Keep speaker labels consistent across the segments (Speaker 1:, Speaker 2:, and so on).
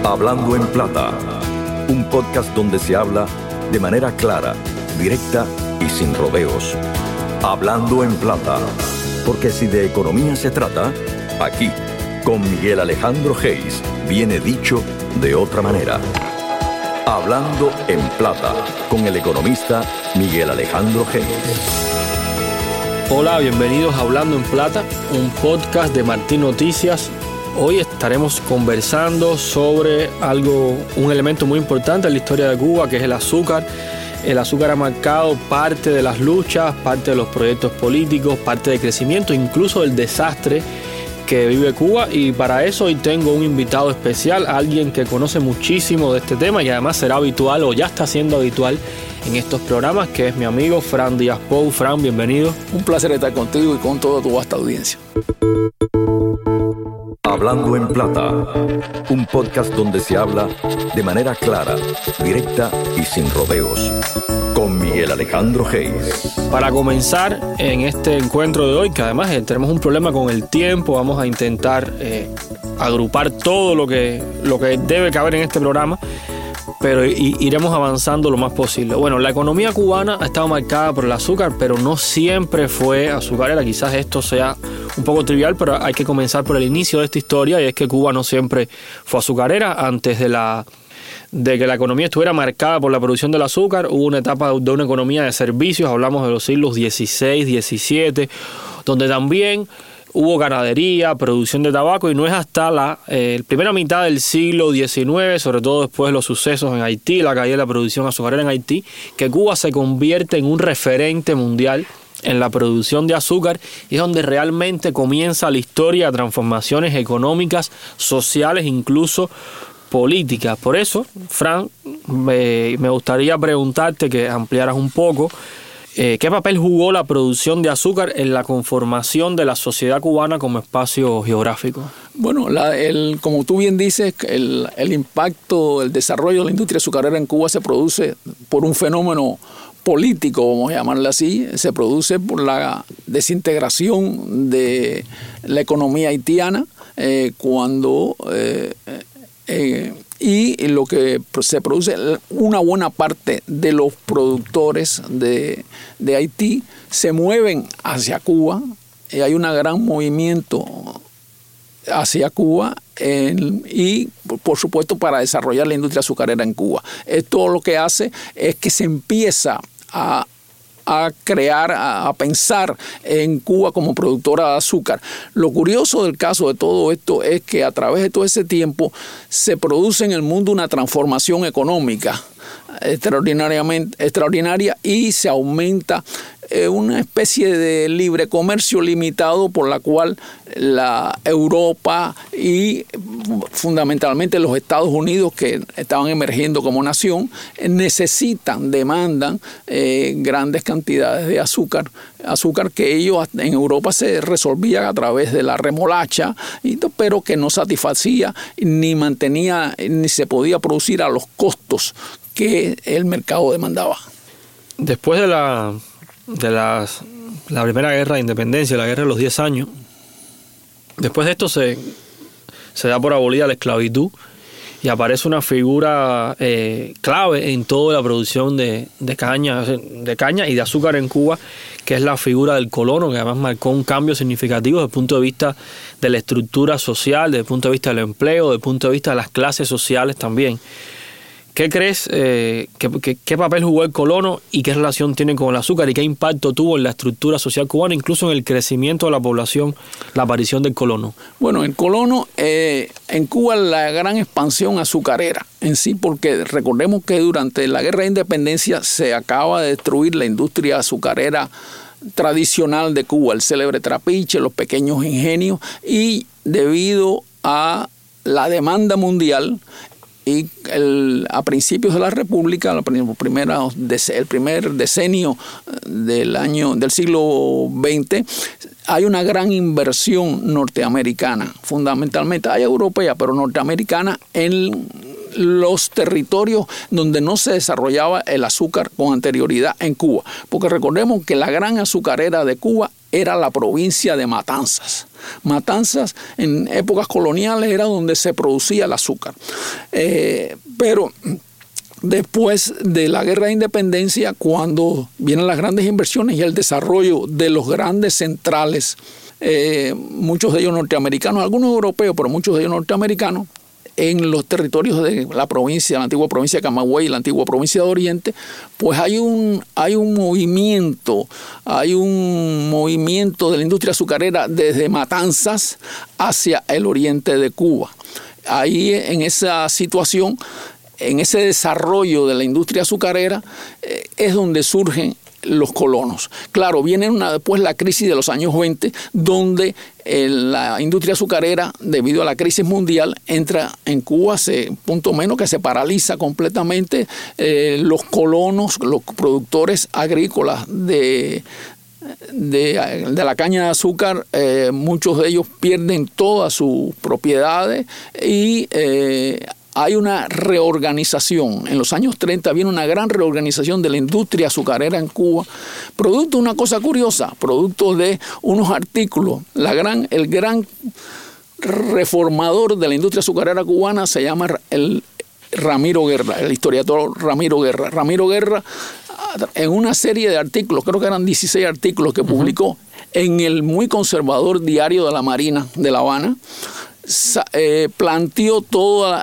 Speaker 1: Hablando en Plata, un podcast donde se habla de manera clara, directa y sin rodeos. Hablando en Plata, porque si de economía se trata, aquí, con Miguel Alejandro Geis, viene dicho de otra manera. Hablando en Plata, con el economista Miguel Alejandro Geis.
Speaker 2: Hola, bienvenidos a Hablando en Plata, un podcast de Martín Noticias. Hoy estaremos conversando sobre un elemento muy importante en la historia de Cuba, que es el azúcar. El azúcar ha marcado parte de las luchas, parte de los proyectos políticos, parte del crecimiento, incluso del desastre que vive Cuba. Y para eso hoy tengo un invitado especial, alguien que conoce muchísimo de este tema y además será habitual o ya está siendo habitual en estos programas, que es mi amigo Fran Díaz Pou. Fran, bienvenido.
Speaker 3: Un placer estar contigo y con toda tu vasta audiencia.
Speaker 1: Hablando en Plata, un podcast donde se habla de manera clara, directa y sin rodeos, con Miguel Alejandro Geis.
Speaker 2: Para comenzar en este encuentro de hoy, que además tenemos un problema con el tiempo, vamos a intentar agrupar todo lo que debe caber en este programa, pero iremos avanzando lo más posible. Bueno, la economía cubana ha estado marcada por el azúcar, pero no siempre fue azucarera. Quizás esto sea un poco trivial, pero hay que comenzar por el inicio de esta historia, y es que Cuba no siempre fue azucarera. Antes de que la economía estuviera marcada por la producción del azúcar, hubo una etapa de una economía de servicios, hablamos de los siglos XVI, XVII, donde también hubo ganadería, producción de tabaco, y no es hasta la primera mitad del siglo XIX, sobre todo después de los sucesos en Haití, la caída de la producción azucarera en Haití, que Cuba se convierte en un referente mundial en la producción de azúcar, y es donde realmente comienza la historia de transformaciones económicas, sociales, incluso políticas. Por eso, Fran, me gustaría preguntarte que ampliaras un poco ¿qué papel jugó la producción de azúcar en la conformación de la sociedad cubana como espacio geográfico?
Speaker 3: Bueno, como tú bien dices, el impacto, el desarrollo de la industria azucarera en Cuba se produce por un fenómeno político, vamos a llamarle así. Se produce por la desintegración de la economía haitiana y lo que se produce, una buena parte de los productores de Haití se mueven hacia Cuba, y hay un gran movimiento hacia Cuba y por supuesto para desarrollar la industria azucarera en Cuba. Esto lo que hace es que se empieza a crear, a pensar en Cuba como productora de azúcar. Lo curioso del caso de todo esto es que a través de todo ese tiempo se produce en el mundo una transformación económica extraordinaria, y se aumenta una especie de libre comercio limitado por la cual la Europa y fundamentalmente los Estados Unidos, que estaban emergiendo como nación, demandan grandes cantidades de azúcar que ellos en Europa se resolvían a través de la remolacha, pero que no satisfacía ni mantenía ni se podía producir a los costos que el mercado demandaba.
Speaker 2: Después de la primera guerra de independencia, la guerra de los 10 años, después de esto se da por abolida la esclavitud y aparece una figura clave en toda la producción de caña y de azúcar en Cuba, que es la figura del colono, que además marcó un cambio significativo desde el punto de vista de la estructura social, desde el punto de vista del empleo, desde el punto de vista de las clases sociales también. ¿Qué crees? ¿Qué papel jugó el colono y qué relación tiene con el azúcar, y qué impacto tuvo en la estructura social cubana, incluso en el crecimiento de la población, la aparición del colono?
Speaker 3: Bueno, el colono, en Cuba la gran expansión azucarera en sí, porque recordemos que durante la Guerra de Independencia se acaba de destruir la industria azucarera tradicional de Cuba, el célebre trapiche, los pequeños ingenios, y debido a la demanda mundial, y a principios de la República, el primer decenio del siglo XX, hay una gran inversión norteamericana, fundamentalmente hay europea, pero norteamericana, en los territorios donde no se desarrollaba el azúcar con anterioridad en Cuba. Porque recordemos que la gran azucarera de Cuba era la provincia de Matanzas. Matanzas en épocas coloniales era donde se producía el azúcar. Pero después de la Guerra de Independencia, cuando vienen las grandes inversiones y el desarrollo de los grandes centrales, muchos de ellos norteamericanos, algunos europeos, pero muchos de ellos norteamericanos, en los territorios de la provincia, la antigua provincia de Camagüey y la antigua provincia de Oriente, pues hay un movimiento de la industria azucarera desde Matanzas hacia el oriente de Cuba. Ahí, en esa situación, en ese desarrollo de la industria azucarera, es donde surgen los colonos. Claro, viene después la crisis de los años 20, donde la industria azucarera, debido a la crisis mundial, entra en Cuba, punto menos que se paraliza completamente. Los colonos, los productores agrícolas de la caña de azúcar, muchos de ellos pierden todas sus propiedades y hay una reorganización. En los años 30 viene una gran reorganización de la industria azucarera en Cuba, producto de una cosa curiosa, producto de unos artículos. El gran reformador de la industria azucarera cubana se llama el Ramiro Guerra, el historiador Ramiro Guerra. Ramiro Guerra, en una serie de artículos, creo que eran 16 artículos que publicó en el muy conservador Diario de la Marina de La Habana, planteó todas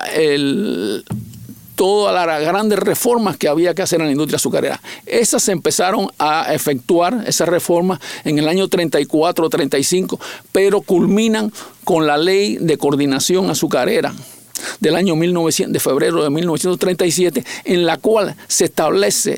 Speaker 3: las grandes reformas que había que hacer en la industria azucarera. Esas se empezaron a efectuar, esas reformas, en el año 34-35, pero culminan con la Ley de Coordinación Azucarera del año de febrero de 1937, en la cual se establece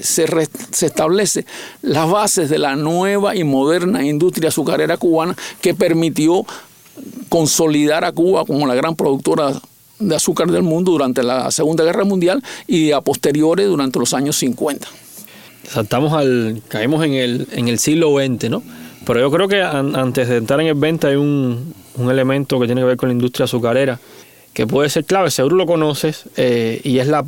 Speaker 3: las bases de la nueva y moderna industria azucarera cubana, que permitió consolidar a Cuba como la gran productora de azúcar del mundo durante la Segunda Guerra Mundial y a posteriores durante los años 50.
Speaker 2: Caemos en el siglo XX, ¿no? Pero yo creo que antes de entrar en el 20 hay un elemento que tiene que ver con la industria azucarera que puede ser clave, seguro lo conoces, y es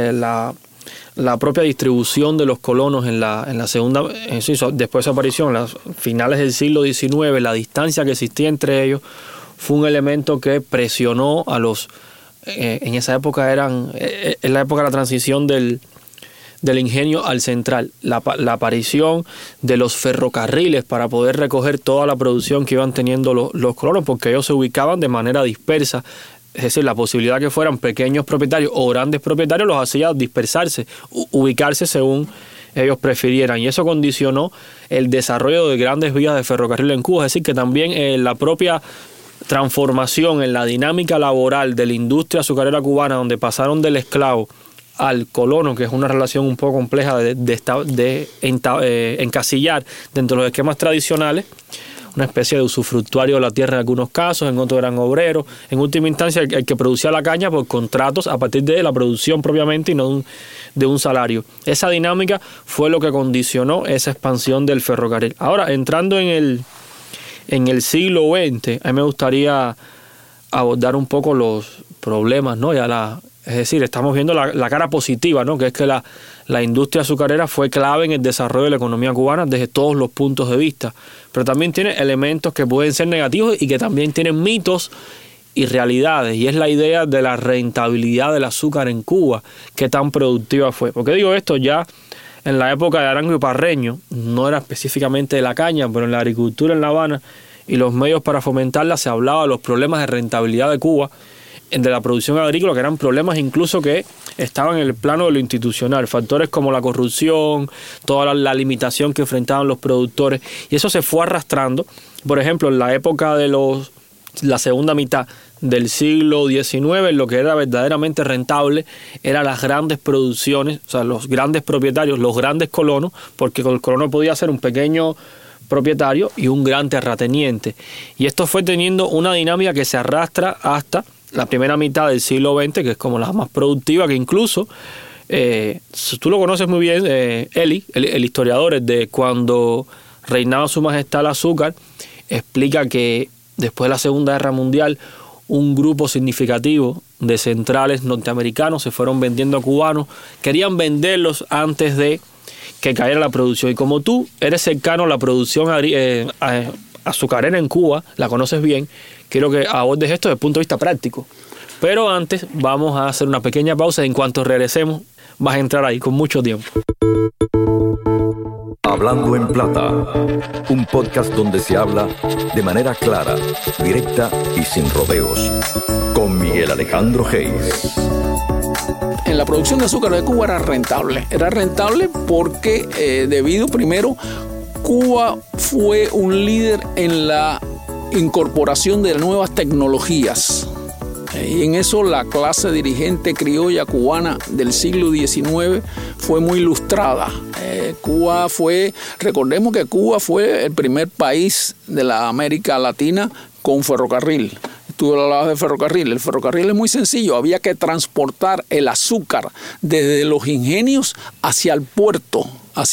Speaker 2: la propia distribución de los colonos en la segunda, después de su aparición, en las finales del siglo XIX, la distancia que existía entre ellos fue un elemento que presionó a los, en esa época en la época de la transición del ingenio al central, la aparición de los ferrocarriles para poder recoger toda la producción que iban teniendo los colonos, porque ellos se ubicaban de manera dispersa. Es decir, la posibilidad que fueran pequeños propietarios o grandes propietarios los hacía dispersarse, ubicarse según ellos prefirieran. Y eso condicionó el desarrollo de grandes vías de ferrocarril en Cuba. Es decir, que también la propia transformación en la dinámica laboral de la industria azucarera cubana, donde pasaron del esclavo al colono, que es una relación un poco compleja de encasillar dentro de los esquemas tradicionales, una especie de usufructuario de la tierra en algunos casos, en otros eran obreros. En última instancia, el que producía la caña por contratos a partir de la producción propiamente y no de un salario. Esa dinámica fue lo que condicionó esa expansión del ferrocarril. Ahora, entrando en el siglo XX, a mí me gustaría abordar un poco los problemas, ¿no? Es decir, estamos viendo la cara positiva, ¿no? Que es que la industria azucarera fue clave en el desarrollo de la economía cubana desde todos los puntos de vista. Pero también tiene elementos que pueden ser negativos y que también tienen mitos y realidades. Y es la idea de la rentabilidad del azúcar en Cuba, qué tan productiva fue. ¿Por qué digo esto? Ya en la época de Arango y Parreño, no era específicamente de la caña, pero en la agricultura en La Habana y los medios para fomentarla se hablaba de los problemas de rentabilidad de Cuba, de la producción agrícola, que eran problemas incluso que estaban en el plano de lo institucional, factores como la corrupción, toda la limitación que enfrentaban los productores, y eso se fue arrastrando. Por ejemplo, en la época de la segunda mitad del siglo XIX, lo que era verdaderamente rentable eran las grandes producciones, o sea, los grandes propietarios, los grandes colonos, porque el colono podía ser un pequeño propietario y un gran terrateniente. Y esto fue teniendo una dinámica que se arrastra hasta la primera mitad del siglo XX, que es como la más productiva, que incluso, tú lo conoces muy bien, Eli, el historiador, de cuando reinaba su majestad el azúcar, explica que después de la Segunda Guerra Mundial, un grupo significativo de centrales norteamericanos se fueron vendiendo a cubanos, querían venderlos antes de que cayera la producción. Y como tú eres cercano a la producción azucarera en Cuba, la conoces bien. Quiero que abordes esto desde el punto de vista práctico. Pero antes vamos a hacer una pequeña pausa y en cuanto regresemos vas a entrar ahí con mucho tiempo.
Speaker 1: Hablando en Plata, un podcast donde se habla de manera clara, directa y sin rodeos, con Miguel Alejandro Hayes.
Speaker 3: En la producción de azúcar de Cuba era rentable. Era rentable porque debido primero, Cuba fue un líder en la incorporación de nuevas tecnologías. Y en eso la clase dirigente criolla cubana del siglo XIX fue muy ilustrada. Recordemos que Cuba fue el primer país de la América Latina con ferrocarril. Tú hablabas de ferrocarril. El ferrocarril es muy sencillo. Había que transportar el azúcar desde los ingenios hacia el puerto.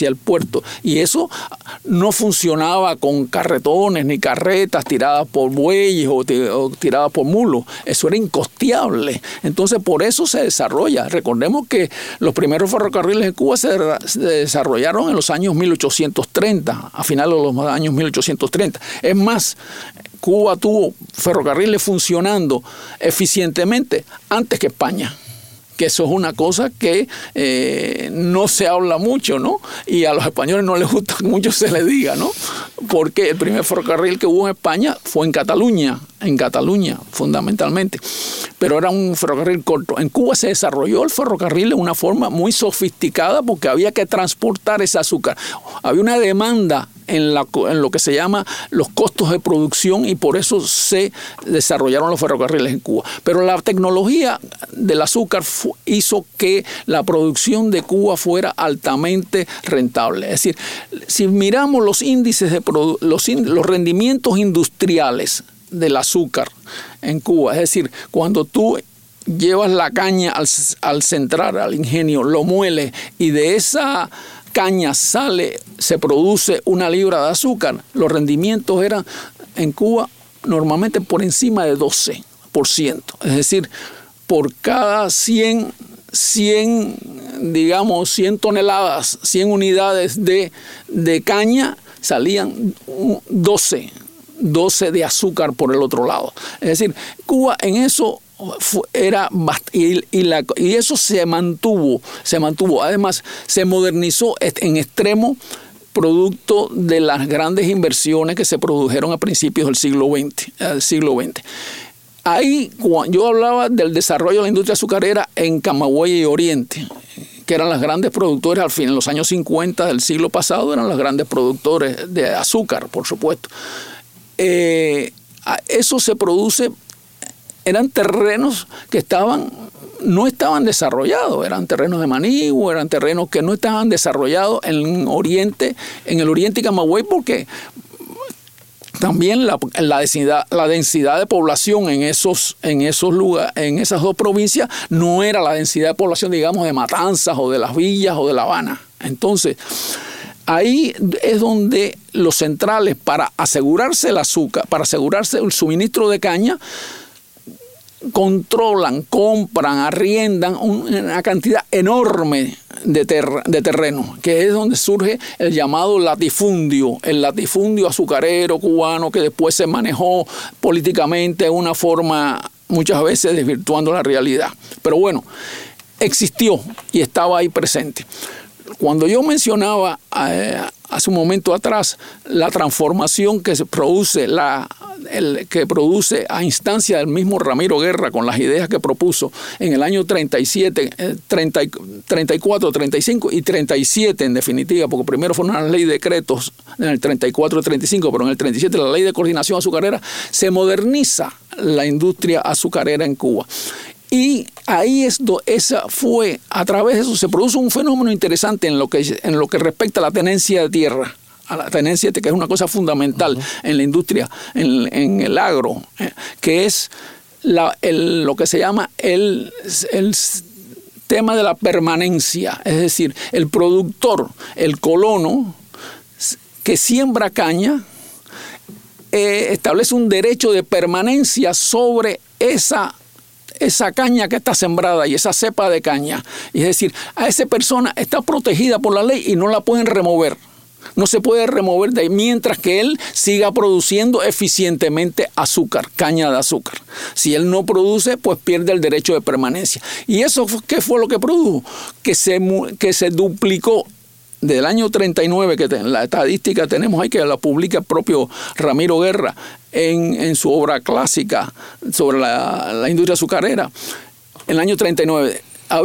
Speaker 3: Y eso no funcionaba con carretones ni carretas tiradas por bueyes o tiradas por mulos. Eso era incosteable. Entonces, por eso se desarrolla. Recordemos que los primeros ferrocarriles en Cuba se desarrollaron en los años 1830, a finales de los años 1830. Es más, Cuba tuvo ferrocarriles funcionando eficientemente antes que España. Que eso es una cosa que no se habla mucho, ¿no? Y a los españoles no les gusta mucho se les diga, ¿no? Porque el primer ferrocarril que hubo en España fue en Cataluña fundamentalmente. Pero era un ferrocarril corto. En Cuba se desarrolló el ferrocarril de una forma muy sofisticada porque había que transportar ese azúcar. Había una demanda en lo que se llama los costos de producción y por eso se desarrollaron los ferrocarriles en Cuba. Pero la tecnología del azúcar hizo que la producción de Cuba fuera altamente rentable. Es decir, si miramos los índices los rendimientos industriales del azúcar en Cuba, es decir, cuando tú llevas la caña al central, al ingenio, lo mueles y de esa caña se produce una libra de azúcar, los rendimientos eran en Cuba normalmente por encima de 12%. Es decir, por cada 100 toneladas, 100 unidades de caña, salían 12 de azúcar por el otro lado. Es decir, Cuba en eso y eso se mantuvo. Además, se modernizó en extremo producto de las grandes inversiones que se produjeron a principios del siglo XX. Ahí yo hablaba del desarrollo de la industria azucarera en Camagüey y Oriente, que eran las grandes productores en los años 50 del siglo pasado, eran los grandes productores de azúcar, por supuesto. Eso se produce, eran terrenos que no estaban desarrollados, eran terrenos de Manigua, eran terrenos que no estaban desarrollados en el Oriente y Camagüey, porque también la densidad de población en esos lugares, en esas dos provincias, no era la densidad de población, digamos, de Matanzas o de Las Villas o de La Habana. Entonces, ahí es donde los centrales, para asegurarse el azúcar, para asegurarse el suministro de caña, controlan, compran, arriendan una cantidad enorme de terreno, que es donde surge el llamado latifundio, el latifundio azucarero cubano, que después se manejó políticamente de una forma muchas veces desvirtuando la realidad. Pero bueno, existió y estaba ahí presente. Cuando yo mencionaba hace un momento atrás la transformación que se produce, que produce a instancia del mismo Ramiro Guerra con las ideas que propuso en el año 34, 35 y 37 en definitiva, porque primero fueron las leyes de decretos en el 34 y 35, pero en el 37 la ley de coordinación azucarera, se moderniza la industria azucarera en Cuba. Y ahí a través de eso se produce un fenómeno interesante en lo que respecta a la tenencia de tierra, que es una cosa fundamental en la industria, en el agro, que es lo que se llama el tema de la permanencia. Es decir, el productor, el colono que siembra caña, establece un derecho de permanencia sobre esa caña que está sembrada y esa cepa de caña. Es decir, a esa persona está protegida por la ley y no la pueden remover. No se puede remover de ahí mientras que él siga produciendo eficientemente azúcar, caña de azúcar. Si él no produce, pues pierde el derecho de permanencia. ¿Y eso qué fue lo que produjo? Que se duplicó desde el año 39, que la estadística tenemos ahí, que la publica el propio Ramiro Guerra en su obra clásica sobre la industria azucarera. En el año 39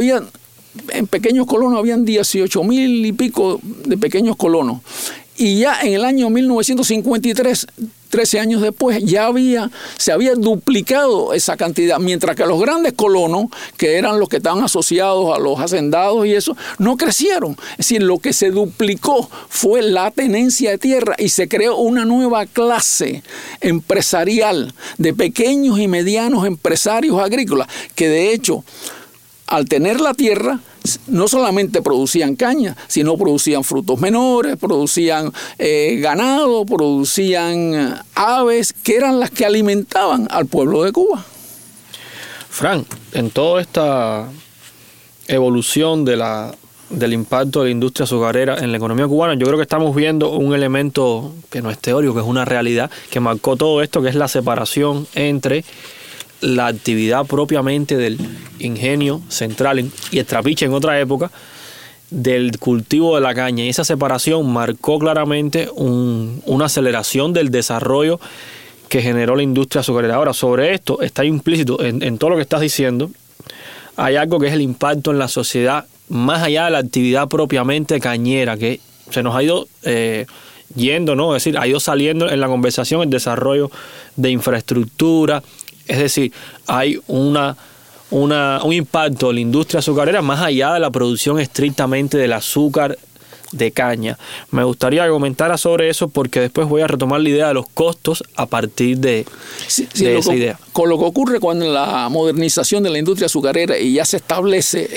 Speaker 3: en pequeños colonos habían 18,000 y pico de pequeños colonos. Y ya en el año 1953, 13 años después, se había duplicado esa cantidad, mientras que los grandes colonos, que eran los que estaban asociados a los hacendados y eso, no crecieron. Es decir, lo que se duplicó fue la tenencia de tierra y se creó una nueva clase empresarial de pequeños y medianos empresarios agrícolas, que de hecho, al tener la tierra, no solamente producían caña, sino producían frutos menores, producían ganado, producían aves, que eran las que alimentaban al pueblo de Cuba.
Speaker 2: Fran, en toda esta evolución del impacto de la industria azucarera en la economía cubana, yo creo que estamos viendo un elemento que no es teórico, que es una realidad, que marcó todo esto, que es la separación entre la actividad propiamente del ingenio central y el trapiche en otra época del cultivo de la caña, y esa separación marcó claramente una aceleración del desarrollo que generó la industria azucarera. Ahora, sobre esto está implícito en todo lo que estás diciendo, hay algo que es el impacto en la sociedad más allá de la actividad propiamente cañera, que se nos ha ido yendo, ¿no? Es decir, ha ido saliendo en la conversación el desarrollo de infraestructura. Es decir, hay un impacto en la industria azucarera más allá de la producción estrictamente del azúcar de caña. Me gustaría que comentara sobre eso, porque después voy a retomar la idea de los costos a partir de esa idea.
Speaker 3: Con lo que ocurre cuando la modernización de la industria azucarera y ya se establece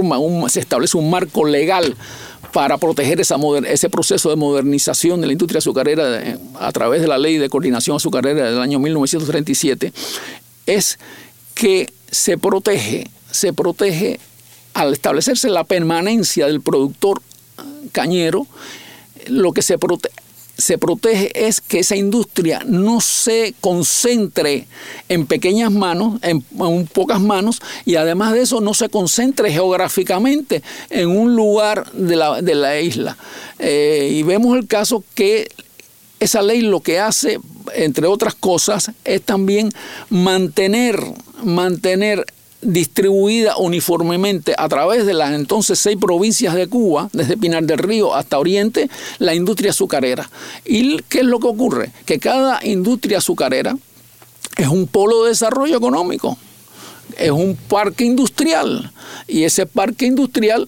Speaker 3: un marco legal para proteger ese proceso de modernización de la industria azucarera a través de la Ley de Coordinación Azucarera del año 1937, es que se protege al establecerse la permanencia del productor cañero. Lo que se protege es que esa industria no se concentre en pequeñas manos, en pocas manos, y además de eso no se concentre geográficamente en un lugar de la isla. Y vemos el caso que esa ley lo que hace, entre otras cosas, es también mantener distribuida uniformemente a través de las entonces 6 provincias de Cuba, desde Pinar del Río hasta Oriente, la industria azucarera. ¿Y qué es lo que ocurre? Que cada industria azucarera es un polo de desarrollo económico, es un parque industrial, y ese parque industrial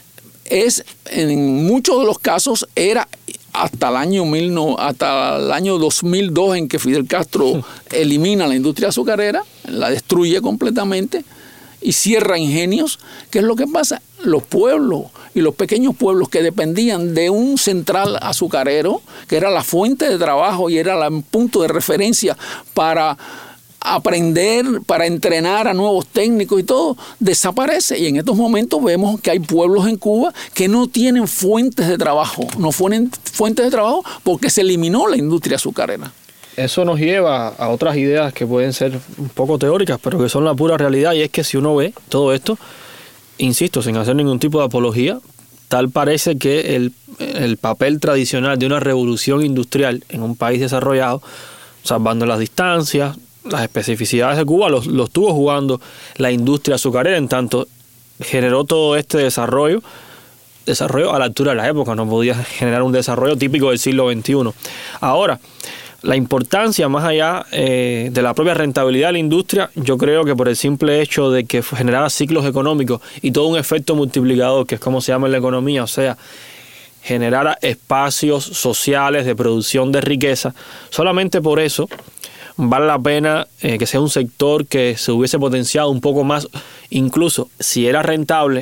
Speaker 3: en muchos de los casos era hasta el año 2002, en que Fidel Castro elimina la industria azucarera, la destruye completamente y cierra ingenios. ¿Qué es lo que pasa? Los pueblos y los pequeños pueblos que dependían de un central azucarero, que era la fuente de trabajo y era el punto de referencia para aprender, para entrenar a nuevos técnicos y todo, desaparece. Y en estos momentos vemos que hay pueblos en Cuba que no tienen fuentes de trabajo, porque se eliminó la industria azucarera.
Speaker 2: Eso nos lleva a otras ideas que pueden ser un poco teóricas, pero que son la pura realidad, y es que si uno ve todo esto, insisto, sin hacer ningún tipo de apología, tal parece que el papel tradicional de una revolución industrial en un país desarrollado, salvando las distancias, las especificidades de Cuba, los estuvo jugando la industria azucarera, en tanto generó todo este desarrollo a la altura de la época. No podía generar un desarrollo típico del siglo XXI. Ahora, la importancia más allá de la propia rentabilidad de la industria, yo creo que por el simple hecho de que generara ciclos económicos y todo un efecto multiplicador, que es como se llama en la economía, o sea, generara espacios sociales de producción de riqueza, solamente por eso vale la pena que sea un sector que se hubiese potenciado un poco más. Incluso si era rentable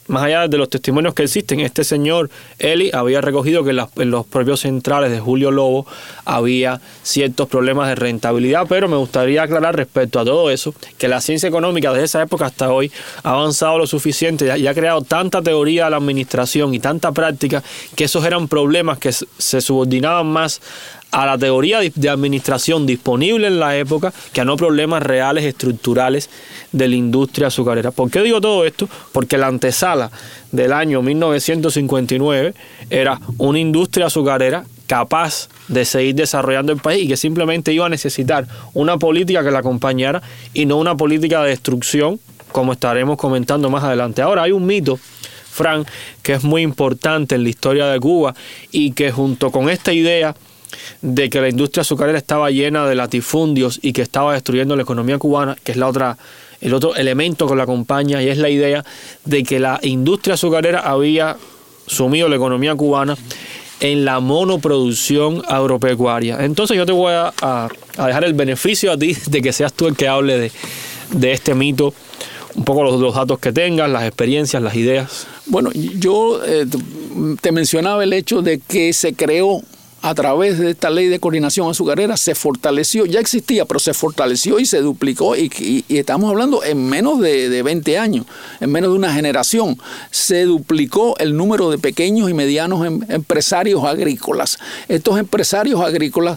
Speaker 2: más allá de los testimonios que existen, este señor Eli había recogido que en los propios centrales de Julio Lobo había ciertos problemas de rentabilidad, pero me gustaría aclarar respecto a todo eso, que la ciencia económica desde esa época hasta hoy ha avanzado lo suficiente y ha creado tanta teoría de la administración y tanta práctica que esos eran problemas que se subordinaban más a la teoría de administración disponible en la época que a no problemas reales estructurales de la industria azucarera. ¿Por qué digo todo esto? Porque la antesala del año 1959 era una industria azucarera capaz de seguir desarrollando el país y que simplemente iba a necesitar una política que la acompañara y no una política de destrucción, como estaremos comentando más adelante. Ahora, hay un mito, Frank, que es muy importante en la historia de Cuba y que junto con esta idea de que la industria azucarera estaba llena de latifundios y que estaba destruyendo la economía cubana, que es el otro elemento que la acompaña, y es la idea de que la industria azucarera había sumido la economía cubana en la monoproducción agropecuaria. Entonces yo te voy a dejar el beneficio a ti de que seas tú el que hable de este mito, un poco los datos que tengas, las experiencias, las ideas.
Speaker 3: Bueno, yo te mencionaba el hecho de que se creó a través de esta ley de coordinación azucarera, se fortaleció, ya existía, pero se fortaleció y se duplicó y estamos hablando en menos de 20 años, en menos de una generación, se duplicó el número de pequeños y medianos empresarios agrícolas. Estos empresarios agrícolas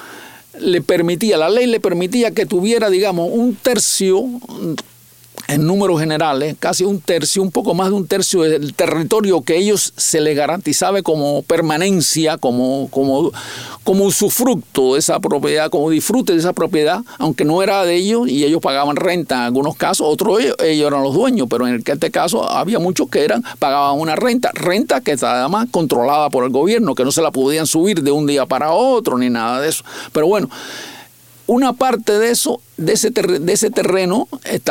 Speaker 3: la ley le permitía que tuviera, digamos, un tercio, en números generales, casi un tercio, un poco más de un tercio del territorio que ellos se les garantizaba como permanencia, como usufructo de esa propiedad, como disfrute de esa propiedad, aunque no era de ellos y ellos pagaban renta en algunos casos, otros ellos eran los dueños, pero en este caso había muchos que pagaban una renta que además controlada por el gobierno, que no se la podían subir de un día para otro ni nada de eso. Pero bueno, una parte de eso, de ese terreno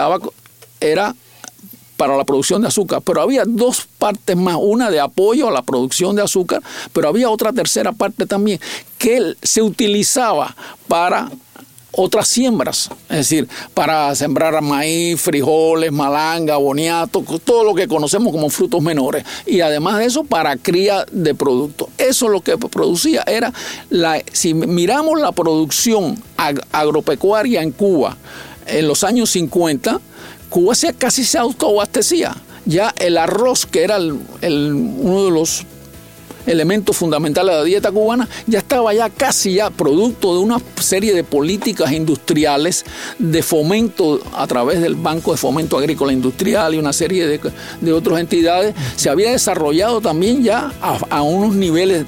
Speaker 3: era para la producción de azúcar, pero había dos partes más, una de apoyo a la producción de azúcar, pero había otra tercera parte también que se utilizaba para otras siembras, es decir, para sembrar maíz, frijoles, malanga, boniato, todo lo que conocemos como frutos menores, y además de eso para cría de productos. Eso lo que producía era, si miramos la producción agropecuaria en Cuba en los años 50, Cuba casi se autoabastecía. Ya el arroz, que era uno de los elementos fundamentales de la dieta cubana, ya estaba casi producto de una serie de políticas industriales de fomento a través del Banco de Fomento Agrícola Industrial y una serie de otras entidades. Se había desarrollado también ya a unos niveles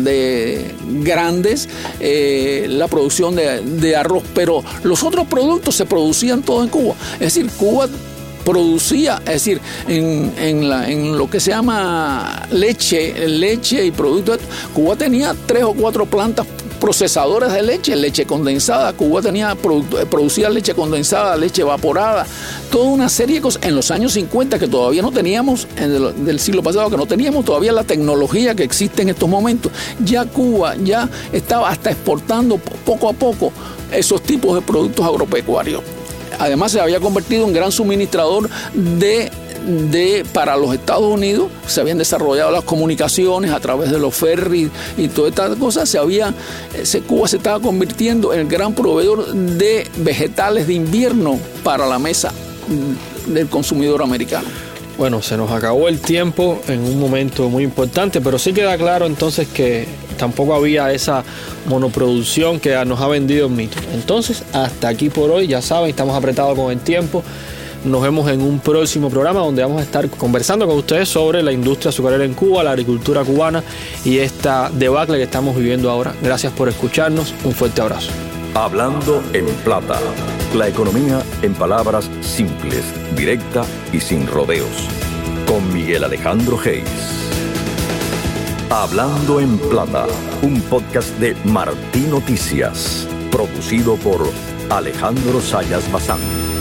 Speaker 3: grandes la producción de arroz, pero los otros productos se producían todos en Cuba. Es decir, Cuba producía, es decir, en lo que se llama leche y productos, Cuba tenía 3 o 4 plantas procesadoras de leche condensada. Cuba producía leche condensada, leche evaporada, toda una serie de cosas en los años 50 que todavía no teníamos, del siglo pasado, que no teníamos todavía la tecnología que existe en estos momentos. Ya Cuba ya estaba hasta exportando poco a poco esos tipos de productos agropecuarios. Además, se había convertido en gran suministrador para los Estados Unidos. Se habían desarrollado las comunicaciones a través de los ferries y todas estas cosas. Cuba se estaba convirtiendo en el gran proveedor de vegetales de invierno para la mesa del consumidor americano.
Speaker 2: Bueno, se nos acabó el tiempo en un momento muy importante, pero sí queda claro entonces que tampoco había esa monoproducción que nos ha vendido el mito. Entonces, hasta aquí por hoy, ya saben, estamos apretados con el tiempo. Nos vemos en un próximo programa donde vamos a estar conversando con ustedes sobre la industria azucarera en Cuba, la agricultura cubana y esta debacle que estamos viviendo ahora. Gracias por escucharnos. Un fuerte abrazo.
Speaker 1: Hablando en plata. La economía en palabras simples, directa y sin rodeos. Con Miguel Alejandro Geis. Hablando en plata. Un podcast de Martí Noticias. Producido por Alejandro Sayas Bazán.